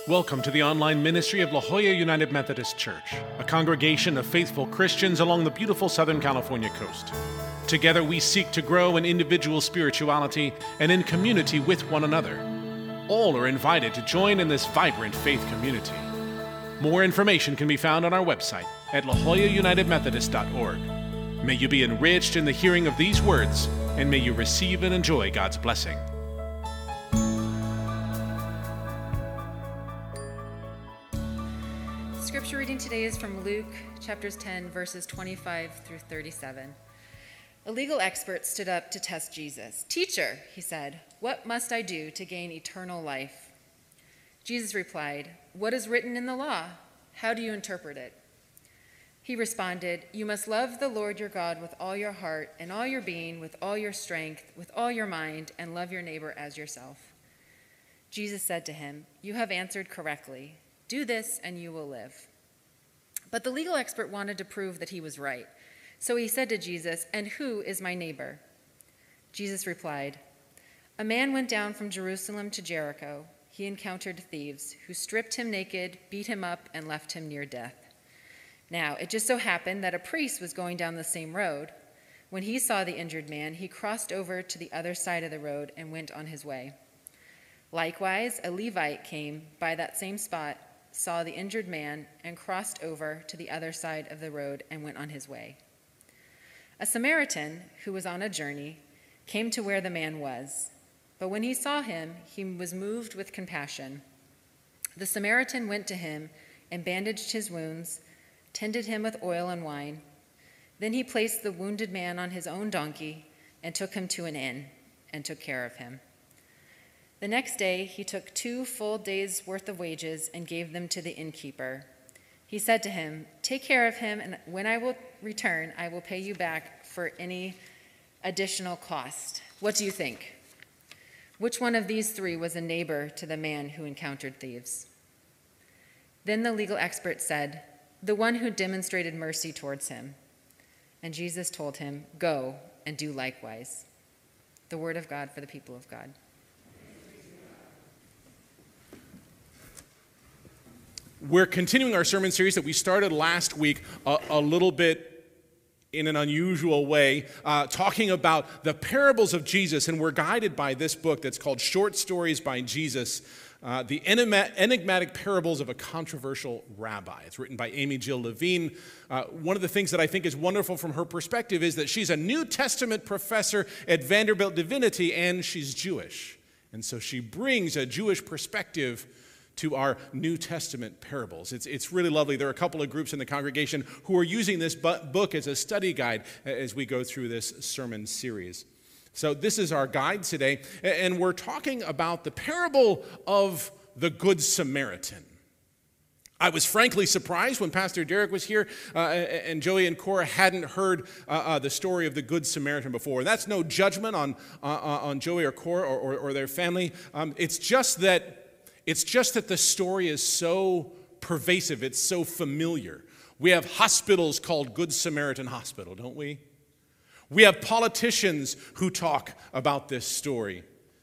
Welcome to the online ministry of La Jolla United Methodist Church, a congregation of faithful Christians along the beautiful Southern California coast. Together we seek to grow in individual spirituality and in community with one another. All are invited to join in this vibrant faith community. More information can be found on our website at lajollaunitedmethodist.org. May you be enriched in the hearing of these words, and may you receive and enjoy God's blessing. Scripture reading today is from Luke chapters 10, verses 25 through 37. A legal expert stood up to test Jesus. "Teacher," he said, "what must I do to gain eternal life?" Jesus replied, "What is written in the law? How do you interpret it?" He responded, "You must love the Lord your God with all your heart and all your being, with all your strength, with all your mind, and love your neighbor as yourself." Jesus said to him, "You have answered correctly. Do this and you will live." But the legal expert wanted to prove that he was right. So he said to Jesus, "And who is my neighbor?" Jesus replied, "A man went down from Jerusalem to Jericho. He encountered thieves who stripped him naked, beat him up, and left him near death. Now, it just so happened that a priest was going down the same road. When he saw the injured man, he crossed over to the other side of the road and went on his way. Likewise, a Levite came by that same spot, saw the injured man, and crossed over to the other side of the road and went on his way. A Samaritan, who was on a journey, came to where the man was. But when he saw him, he was moved with compassion. The Samaritan went to him and bandaged his wounds, tended him with oil and wine. Then he placed the wounded man on his own donkey and took him to an inn and took care of him. The next day, he took 2 full days' worth of wages and gave them to the innkeeper. He said to him, "Take care of him, and when I will return, I will pay you back for any additional cost." What do you think? Which one of these 3 was a neighbor to the man who encountered thieves? Then the legal expert said, "The one who demonstrated mercy towards him." And Jesus told him, "Go and do likewise." The word of God for the people of God. We're continuing our sermon series that we started last week a little bit in an unusual way, talking about the parables of Jesus, and we're guided by this book that's called Short Stories by Jesus, the enigmatic parables of a controversial rabbi. It's written by Amy Jill Levine. One of the things that I think is wonderful from her perspective is that she's a New Testament professor at Vanderbilt Divinity, and she's Jewish. And so she brings a Jewish perspective to our New Testament parables. It's really lovely. There are a couple of groups in the congregation who are using this book as a study guide as we go through this sermon series. So this is our guide today, and we're talking about the parable of the Good Samaritan. I was frankly surprised when Pastor Derek was here and Joey and Cora hadn't heard the story of the Good Samaritan before. That's no judgment on Joey or Cora or their family. It's just that the story is so pervasive, it's so familiar. We have hospitals called Good Samaritan Hospital, don't we? We have politicians who talk about this story.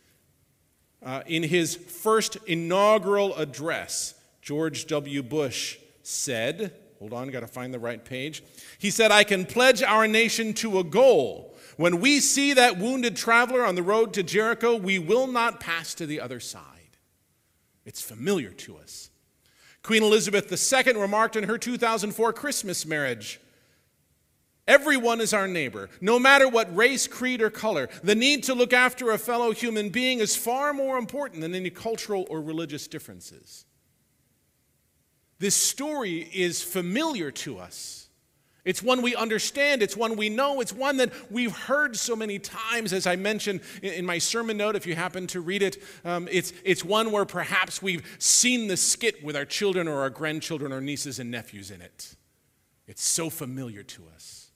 In his first inaugural address, George W. Bush said, hold on, got to find the right page. He said, "I can pledge our nation to a goal. When we see that wounded traveler on the road to Jericho, we will not pass to the other side." It's familiar to us. Queen Elizabeth II remarked in her 2004 Christmas marriage, "Everyone is our neighbor, no matter what race, creed, or color. The need to look after a fellow human being is far more important than any cultural or religious differences." This story is familiar to us. It's one we understand, it's one we know, it's one that we've heard so many times, as I mentioned in my sermon note, if you happen to read it. It's one where perhaps we've seen the skit with our children or our grandchildren or nieces and nephews in it. It's so familiar to us.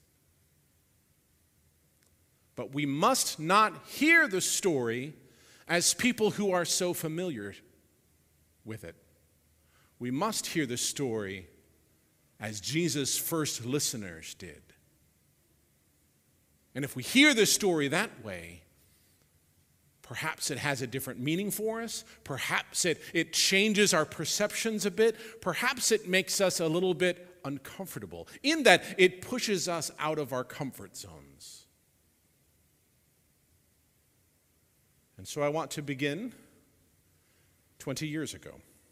But we must not hear the story as people who are so familiar with it. We must hear the story as Jesus' first listeners did. And if we hear the story that way, Perhaps it has a different meaning for us. Perhaps it changes our perceptions a bit. Perhaps it makes us a little bit uncomfortable in that it pushes us out of our comfort zones. And so I want to begin 20 years ago.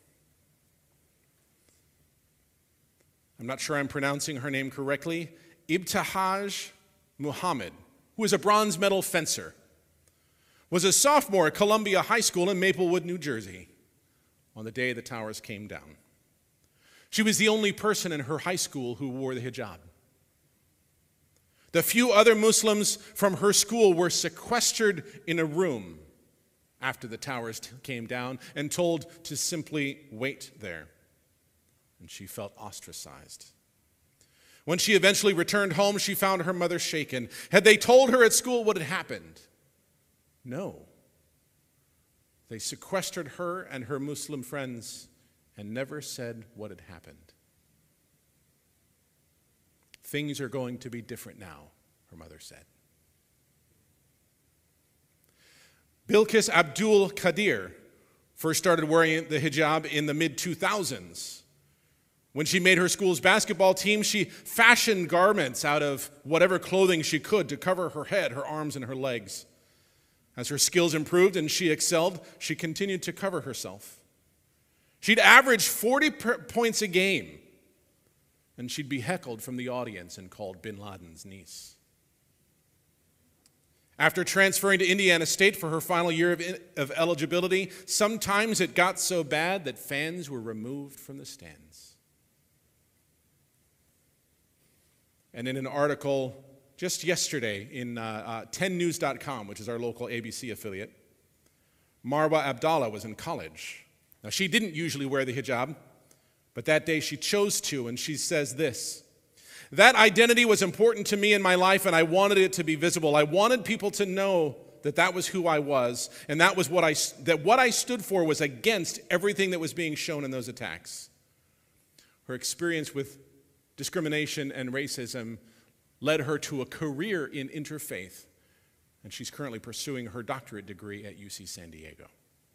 I'm not sure I'm pronouncing her name correctly. Ibtihaj Muhammad, who is a bronze medal fencer, was a sophomore at Columbia High School in Maplewood, New Jersey, on the day the towers came down. She was the only person in her high school who wore the hijab. The few other Muslims from her school were sequestered in a room after the towers came down and told to simply wait there. And she felt ostracized. When she eventually returned home, she found her mother shaken. Had they told her at school what had happened? No. They sequestered her and her Muslim friends and never said what had happened. Things are going to be different now, her mother said. Bilqis Abdul Qadir first started wearing the hijab in the mid-2000s. When she made her school's basketball team, she fashioned garments out of whatever clothing she could to cover her head, her arms, and her legs. As her skills improved and she excelled, she continued to cover herself. She'd average 40 points a game, and she'd be heckled from the audience and called Bin Laden's niece. After transferring to Indiana State for her final year of eligibility, sometimes it got so bad that fans were removed from the stands. And in an article just yesterday in 10news.com, which is our local ABC affiliate, Marwa Abdallah was in college. Now, she didn't usually wear the hijab, but that day she chose to, and she says this: "That identity was important to me in my life, and I wanted it to be visible. I wanted people to know that that was who I was, and that was what I stood for was against everything that was being shown in those attacks." Her experience with discrimination and racism led her to a career in interfaith, and she's currently pursuing her doctorate degree at UC San Diego.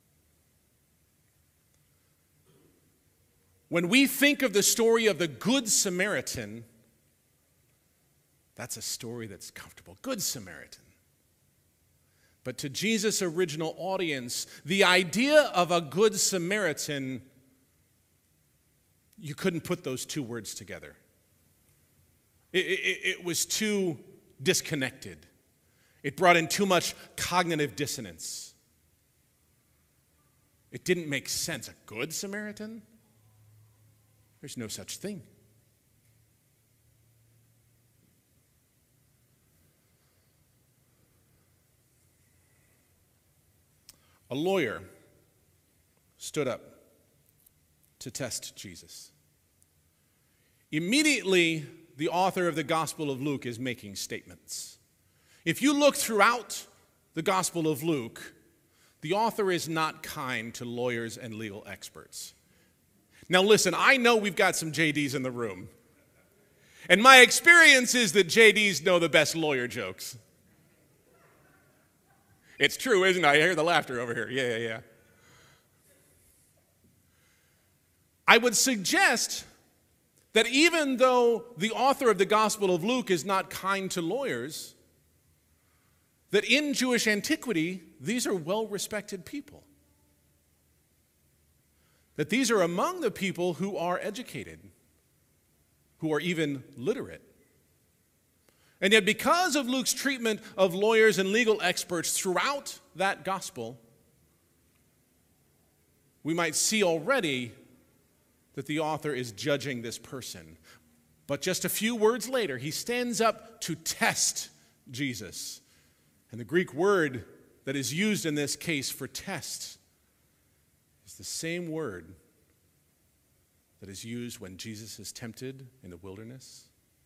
When we think of the story of the Good Samaritan, that's a story that's comfortable. Good Samaritan. But to Jesus' original audience, the idea of a Good Samaritan, you couldn't put those two words together. It was too disconnected. It brought in too much cognitive dissonance. It didn't make sense. A Good Samaritan? There's no such thing. A lawyer stood up to test Jesus. Immediately, the author of the Gospel of Luke is making statements. If you look throughout the Gospel of Luke, the author is not kind to lawyers and legal experts. Now listen, I know we've got some JDs in the room. And my experience is that JDs know the best lawyer jokes. It's true, isn't it? I hear the laughter over here. Yeah. I would suggest that even though the author of the Gospel of Luke is not kind to lawyers, that in Jewish antiquity, these are well-respected people. That these are among the people who are educated, who are even literate. And yet, because of Luke's treatment of lawyers and legal experts throughout that gospel, we might see already that the author is judging this person. But just a few words later, he stands up to test Jesus. And the Greek word that is used in this case for test is the same word that is used when Jesus is tempted in the wilderness.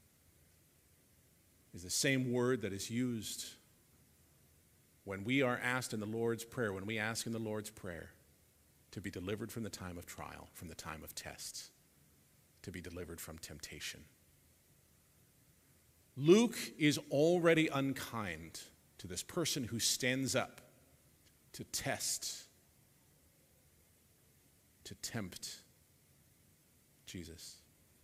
Is the same word that is used when we are asked in the Lord's Prayer, when we ask in the Lord's Prayer to be delivered from the time of trial, from the time of tests, to be delivered from temptation. Luke is already unkind to this person who stands up to test, to tempt Jesus.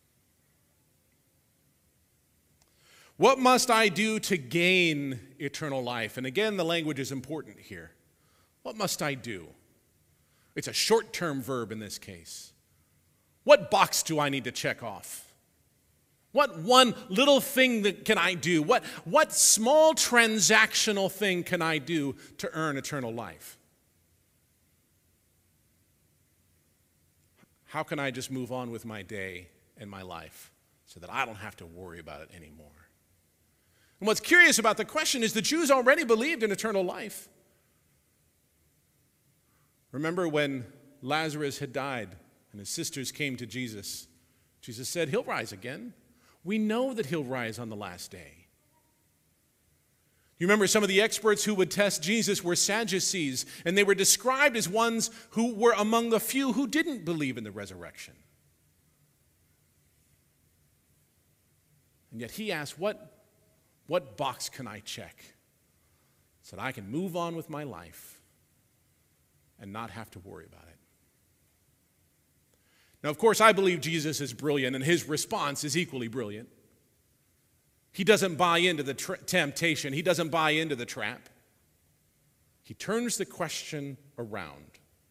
What must I do to gain eternal life? And again, the language is important here. What must I do? It's a short-term verb in this case. What box do I need to check off? What one little thing that can I do? What small transactional thing can I do to earn eternal life? How can I just move on with my day and my life so that I don't have to worry about it anymore? And what's curious about the question is the Jews already believed in eternal life. Remember when Lazarus had died and his sisters came to Jesus? Jesus said, he'll rise again. We know that he'll rise on the last day. You remember some of the experts who would test Jesus were Sadducees, and they were described as ones who were among the few who didn't believe in the resurrection. And yet he asked, what box can I check so that I can move on with my life and not have to worry about it? Now, of course, I believe Jesus is brilliant, and his response is equally brilliant. He doesn't buy into the temptation. He doesn't buy into the trap. He turns the question around.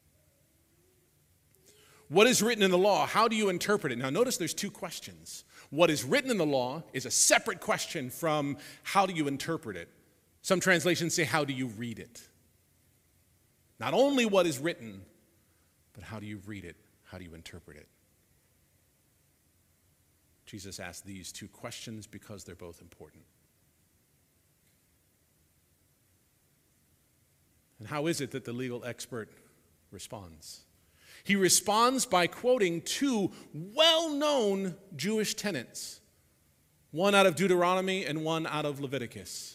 What is written in the law? How do you interpret it? Now, notice there's two questions. What is written in the law is a separate question from how do you interpret it. Some translations say, how do you read it? Not only what is written, but how do you read it? How do you interpret it? Jesus asked these two questions because they're both important. And how is it that the legal expert responds? He responds by quoting two well-known Jewish tenets, one out of Deuteronomy and one out of Leviticus.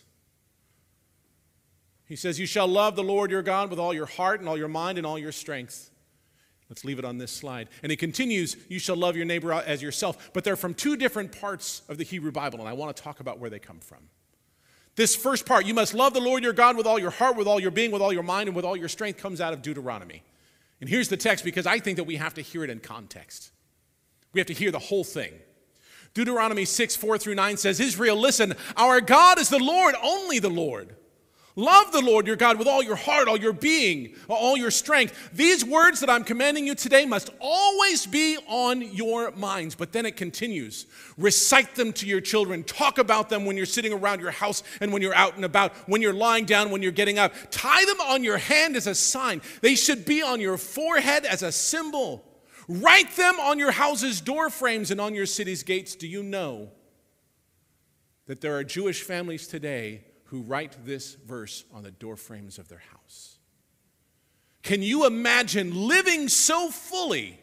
He says, you shall love the Lord your God with all your heart and all your mind and all your strength. Let's leave it on this slide. And he continues, you shall love your neighbor as yourself. But they're from two different parts of the Hebrew Bible, and I want to talk about where they come from. This first part, you must love the Lord your God with all your heart, with all your being, with all your mind, and with all your strength, comes out of Deuteronomy. And here's the text, because I think that we have to hear it in context. We have to hear the whole thing. Deuteronomy 6:4-9 says, Israel, listen, our God is the Lord, only the Lord. Love the Lord your God with all your heart, all your being, all your strength. These words that I'm commanding you today must always be on your minds. But then it continues. Recite them to your children. Talk about them when you're sitting around your house and when you're out and about, when you're lying down, when you're getting up. Tie them on your hand as a sign. They should be on your forehead as a symbol. Write them on your house's door frames and on your city's gates. Do you know that there are Jewish families today who write this verse on the door frames of their house? Can you imagine living so fully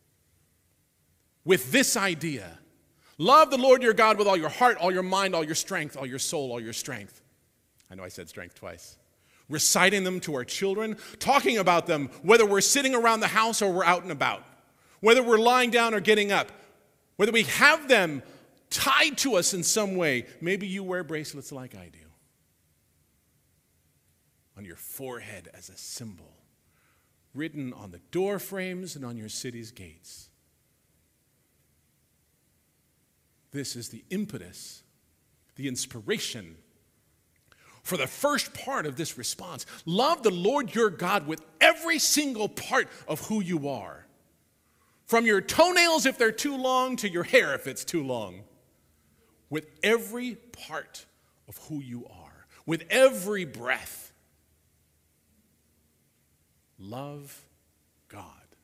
with this idea? Love the Lord your God with all your heart, all your mind, all your strength, all your soul, all your strength. I know I said strength twice. Reciting them to our children, talking about them, whether we're sitting around the house or we're out and about, whether we're lying down or getting up, whether we have them tied to us in some way. Maybe you wear bracelets like I do. On your forehead as a symbol, written on the door frames and on your city's gates. This is the impetus, the inspiration for the first part of this response. Love the Lord your God with every single part of who you are. From your toenails if they're too long to your hair if it's too long. With every part of who you are. With every breath. Love God.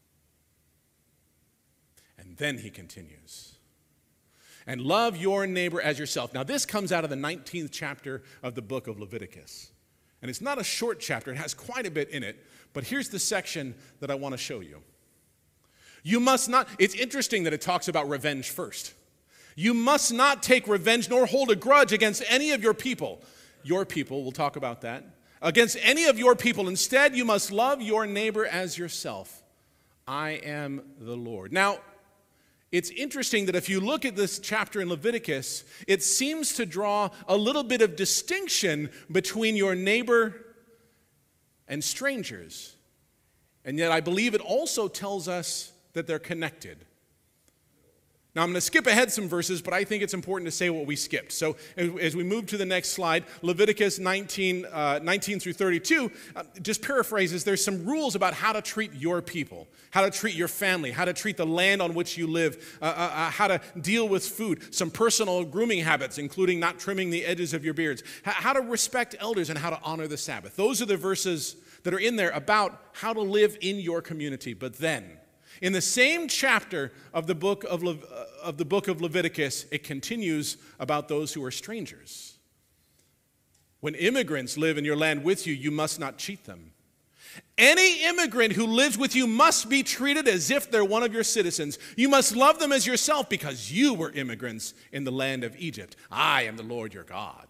And then he continues. And love your neighbor as yourself. Now this comes out of the 19th chapter of the book of Leviticus. And it's not a short chapter. It has quite a bit in it. But here's the section that I want to show you. You must not, it's interesting that it talks about revenge first. You must not take revenge nor hold a grudge against any of your people. Your people, we'll talk about that. Against any of your people. Instead, you must love your neighbor as yourself. I am the Lord. Now, it's interesting that if you look at this chapter in Leviticus, it seems to draw a little bit of distinction between your neighbor and strangers. And yet I believe it also tells us that they're connected. Now, I'm going to skip ahead some verses, but I think it's important to say what we skipped. So as we move to the next slide, Leviticus 19 through 32, just paraphrases, there's some rules about how to treat your people, how to treat your family, how to treat the land on which you live, how to deal with food, some personal grooming habits, including not trimming the edges of your beards, how to respect elders, and how to honor the Sabbath. Those are the verses that are in there about how to live in your community. But then, in the same chapter of the book of Leviticus, it continues about those who are strangers. When immigrants live in your land with you, you must not cheat them. Any immigrant who lives with you must be treated as if they're one of your citizens. You must love them as yourself because you were immigrants in the land of Egypt. I am the Lord your God.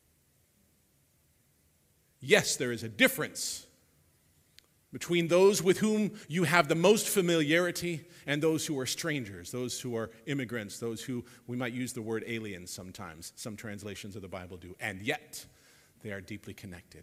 Yes, there is a difference between those with whom you have the most familiarity and those who are strangers, those who are immigrants, those who we might use the word aliens sometimes. Some translations of the Bible do. And yet, they are deeply connected.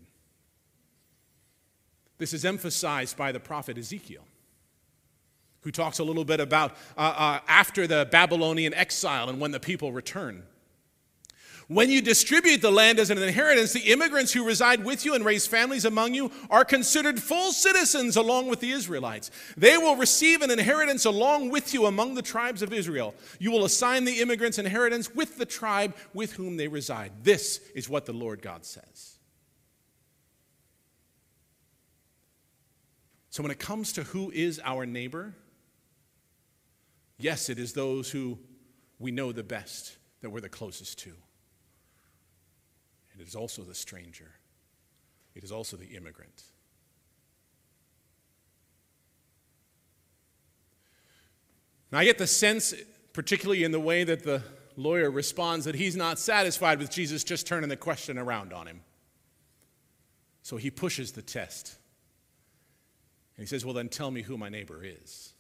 This is emphasized by the prophet Ezekiel, who talks a little bit about after the Babylonian exile and when the people return. When you distribute the land as an inheritance, the immigrants who reside with you and raise families among you are considered full citizens along with the Israelites. They will receive an inheritance along with you among the tribes of Israel. You will assign the immigrants inheritance with the tribe with whom they reside. This is what the Lord God says. So when it comes to who is our neighbor, yes, it is those who we know the best, that we're the closest to. It is also the stranger. It is also the immigrant. Now, I get the sense, particularly in the way that the lawyer responds, that he's not satisfied with Jesus just turning the question around on him. So he pushes the test. And he says, well, then tell me who my neighbor is.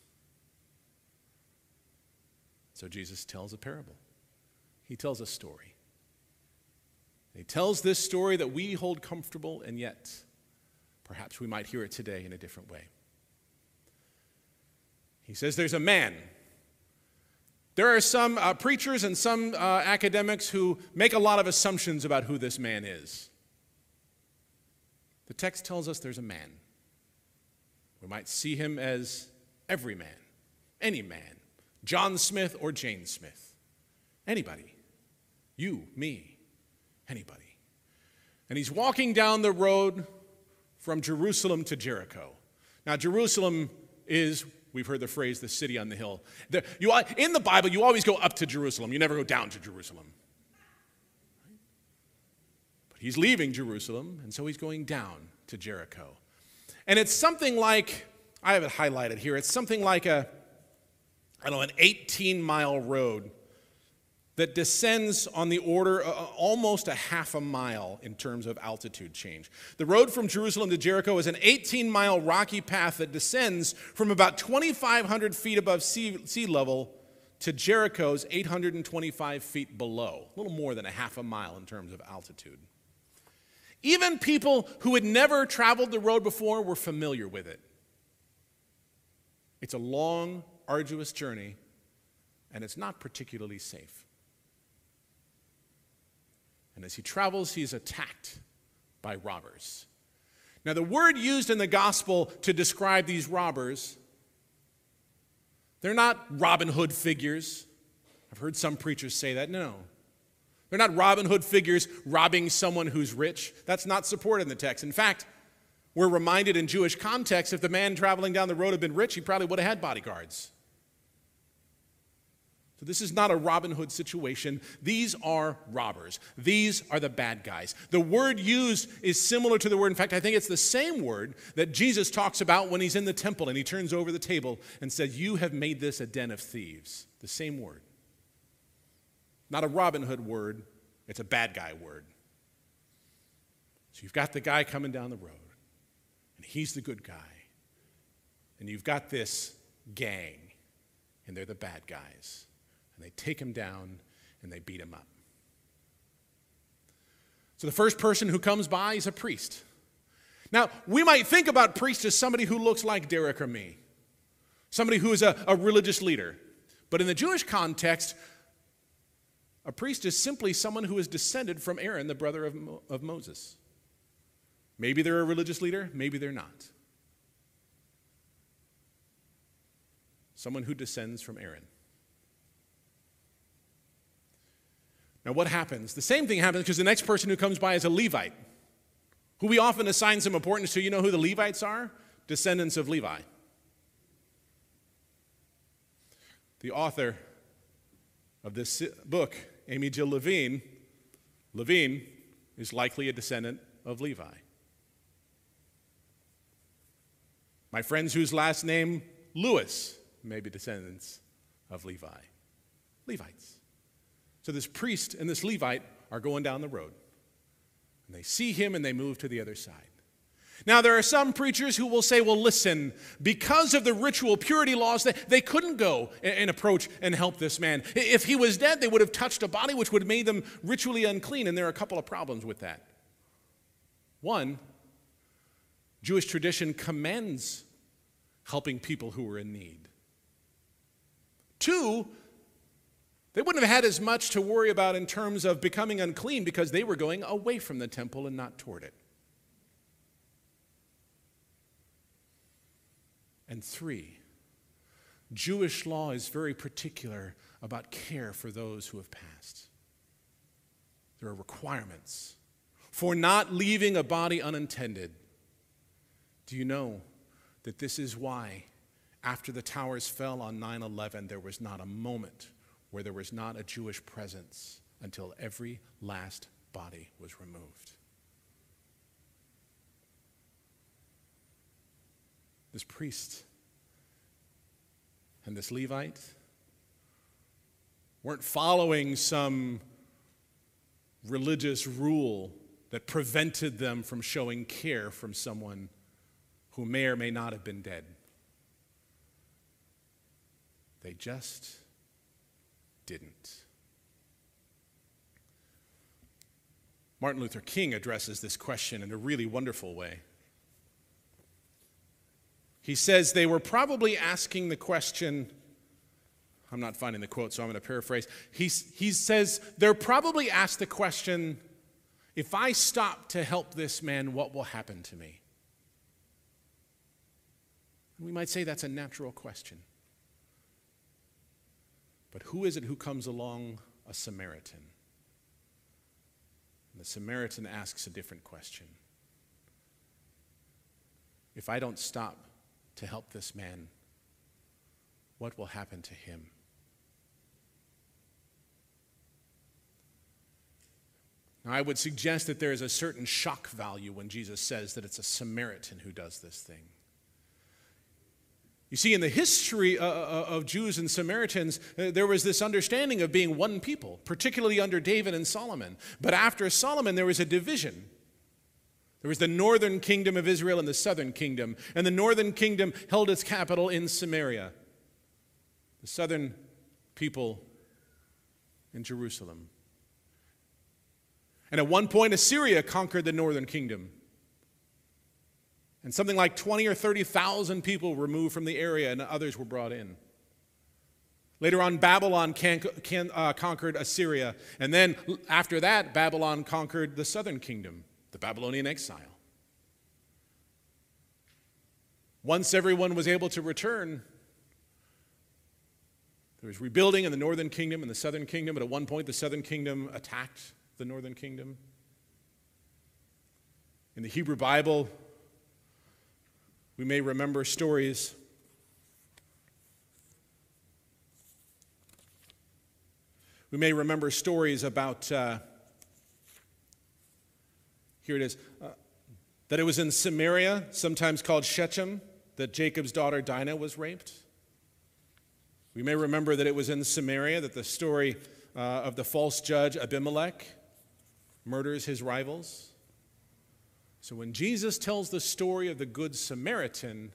So Jesus tells a parable. He tells a story. He tells this story that we hold comfortable, and yet perhaps we might hear it today in a different way. He says there's a man. There are some preachers and some academics who make a lot of assumptions about who this man is. The text tells us there's a man. We might see him as every man, any man, John Smith or Jane Smith, anybody, you, me. Anybody. And he's walking down the road from Jerusalem to Jericho. Now, Jerusalem is, we've heard the phrase, the city on the hill. In the Bible, you always go up to Jerusalem. You never go down to Jerusalem. But he's leaving Jerusalem, and so he's going down to Jericho. And it's something like, I have it highlighted here, it's something like an 18-mile road that descends on the order almost a half a mile in terms of altitude change. The road from Jerusalem to Jericho is an 18-mile rocky path that descends from about 2,500 feet above sea level to Jericho's 825 feet below, a little more than a half a mile in terms of altitude. Even people who had never traveled the road before were familiar with it. It's a long, arduous journey, and it's not particularly safe. And as he travels, he's attacked by robbers. Now, the word used in the gospel to describe these robbers, they're not Robin Hood figures. I've heard some preachers say that. No. They're not Robin Hood figures robbing someone who's rich. That's not supported in the text. In fact, we're reminded in Jewish context, if the man traveling down the road had been rich, he probably would have had bodyguards. So this is not a Robin Hood situation. These are robbers. These are the bad guys. The word used is similar to the word. In fact, I think it's the same word that Jesus talks about when he's in the temple and he turns over the table and says, "You have made this a den of thieves." The same word. Not a Robin Hood word. It's a bad guy word. So you've got the guy coming down the road, and he's the good guy. And you've got this gang, and they're the bad guys. And they take him down, and they beat him up. So the first person who comes by is a priest. Now, we might think about priest as somebody who looks like Derek or me, somebody who is a religious leader. But in the Jewish context, a priest is simply someone who is descended from Aaron, the brother of Moses. Maybe they're a religious leader, maybe they're not. Someone who descends from Aaron. Now what happens? The same thing happens because the next person who comes by is a Levite, who we often assign some importance to. You know who the Levites are? Descendants of Levi. The author of this book, Amy Jill Levine is likely a descendant of Levi. My friends whose last name Lewis may be descendants of Levi. Levites. So this priest and this Levite are going down the road. And they see him and they move to the other side. Now, there are some preachers who will say, well, listen, because of the ritual purity laws, they couldn't go and approach and help this man. If he was dead, they would have touched a body which would have made them ritually unclean, and there are a couple of problems with that. One, Jewish tradition commends helping people who are in need. Two, they wouldn't have had as much to worry about in terms of becoming unclean because they were going away from the temple and not toward it. And three, Jewish law is very particular about care for those who have passed. There are requirements for not leaving a body unattended. Do you know that this is why, after the towers fell on 9/11, there was not a moment where there was not a Jewish presence until every last body was removed? This priest and this Levite weren't following some religious rule that prevented them from showing care from someone who may or may not have been dead. They just didn't. Martin Luther King addresses this question in a really wonderful way. He says they were probably asking the question, I'm not finding the quote, so I'm going to paraphrase. He says they're probably asked the question, if I stop to help this man, what will happen to me? We might say that's a natural question. But who is it who comes along? A Samaritan. And the Samaritan asks a different question. If I don't stop to help this man, what will happen to him? Now, I would suggest that there is a certain shock value when Jesus says that it's a Samaritan who does this thing. You see, in the history of Jews and Samaritans, there was this understanding of being one people, particularly under David and Solomon. But after Solomon, there was a division. There was the northern kingdom of Israel and the southern kingdom. And the northern kingdom held its capital in Samaria. The southern people in Jerusalem. And at one point, Assyria conquered the northern kingdom. And something like 20 or 30,000 people were moved from the area and others were brought in. Later on, Babylon conquered Assyria. And then after that, Babylon conquered the southern kingdom, the Babylonian exile. Once everyone was able to return, there was rebuilding in the northern kingdom and the southern kingdom. But at one point, the southern kingdom attacked the northern kingdom. In the Hebrew Bible, we may remember stories about, here it is, that it was in Samaria, sometimes called Shechem, that Jacob's daughter Dinah was raped. We may remember that it was in Samaria that the story of the false judge Abimelech murders his rivals. So when Jesus tells the story of the Good Samaritan,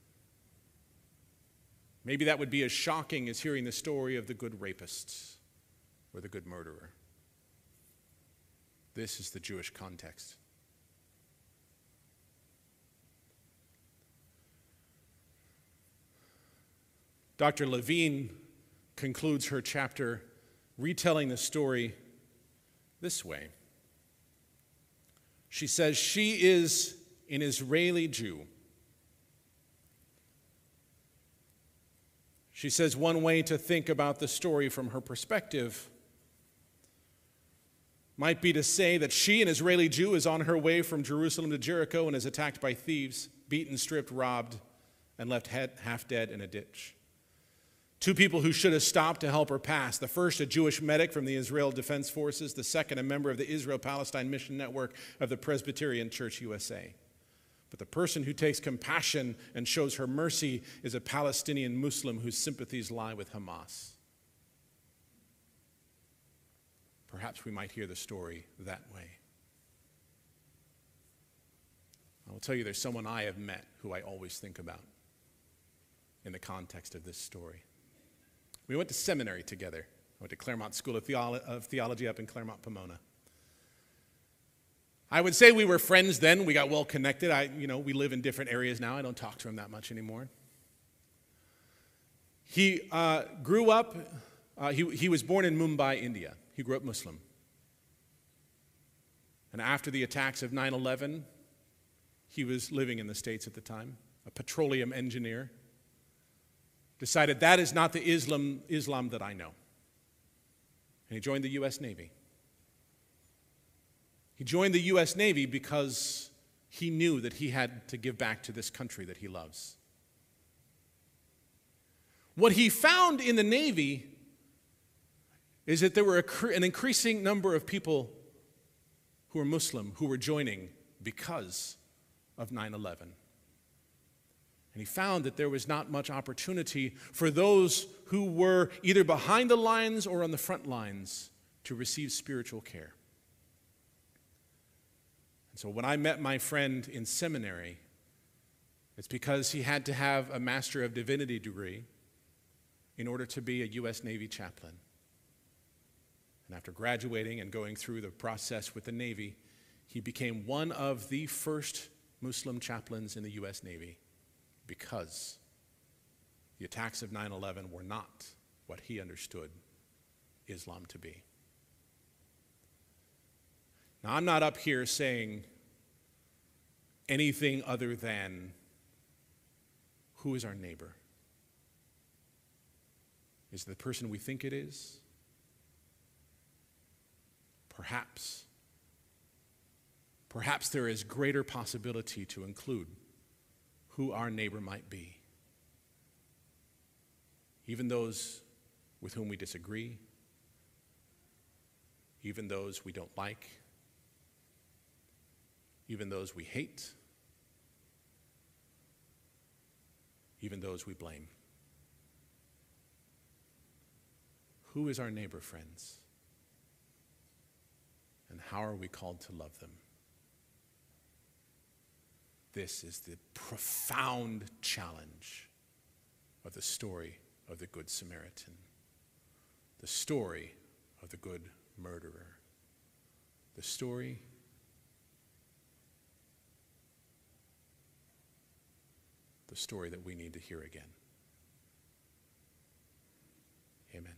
maybe that would be as shocking as hearing the story of the good rapist or the good murderer. This is the Jewish context. Dr. Levine concludes her chapter retelling the story this way. She says, she is an Israeli Jew. She says one way to think about the story from her perspective might be to say that she, an Israeli Jew, is on her way from Jerusalem to Jericho and is attacked by thieves, beaten, stripped, robbed, and left half dead in a ditch. Two people who should have stopped to help her pass. The first, a Jewish medic from the Israel Defense Forces. The second, a member of the Israel-Palestine Mission Network of the Presbyterian Church USA. But the person who takes compassion and shows her mercy is a Palestinian Muslim whose sympathies lie with Hamas. Perhaps we might hear the story that way. I will tell you, there's someone I have met who I always think about in the context of this story. We went to seminary together. I went to Claremont School of Theology up in Claremont, Pomona. I would say we were friends then. We got well connected. We live in different areas now. I don't talk to him that much anymore. He grew up, he was born in Mumbai, India. He grew up Muslim. And after the attacks of 9/11, he was living in the States at the time, a petroleum engineer. Decided that is not the Islam that I know. And he joined the U.S. Navy. He joined the U.S. Navy because he knew that he had to give back to this country that he loves. What he found in the Navy is that there were an increasing number of people who were Muslim who were joining because of 9/11. And he found that there was not much opportunity for those who were either behind the lines or on the front lines to receive spiritual care. And so when I met my friend in seminary, it's because he had to have a Master of Divinity degree in order to be a U.S. Navy chaplain. And after graduating and going through the process with the Navy, he became one of the first Muslim chaplains in the U.S. Navy, because the attacks of 9/11 were not what he understood Islam to be. Now, I'm not up here saying anything other than, who is our neighbor? Is it the person we think it is? Perhaps. Perhaps there is greater possibility to include who our neighbor might be. Even those with whom we disagree, even those we don't like, even those we hate, even those we blame. Who is our neighbor, friends? And how are we called to love them? This is the profound challenge of the story of the Good Samaritan, the story of the good murderer, the story that we need to hear again. Amen.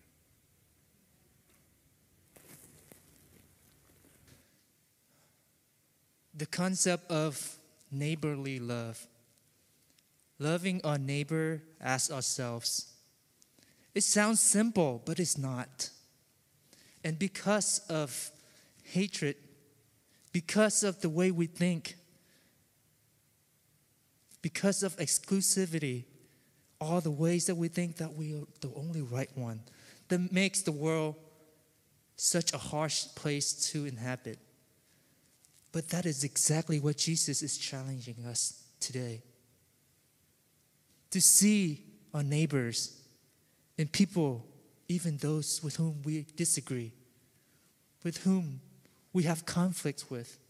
The concept of neighborly love, loving our neighbor as ourselves. It sounds simple, but it's not. And because of hatred, because of the way we think, because of exclusivity, all the ways that we think that we are the only right one, that makes the world such a harsh place to inhabit. But that is exactly what Jesus is challenging us today. To see our neighbors and people, even those with whom we disagree, with whom we have conflicts with.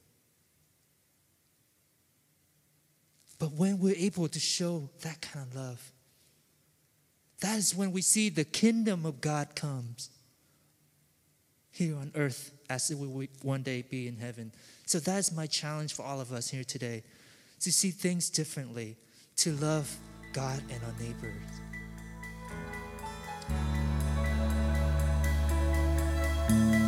But when we're able to show that kind of love, that is when we see the kingdom of God comes here on earth as it will one day be in heaven. So that is my challenge for all of us here today, to see things differently, to love God and our neighbors. Amen.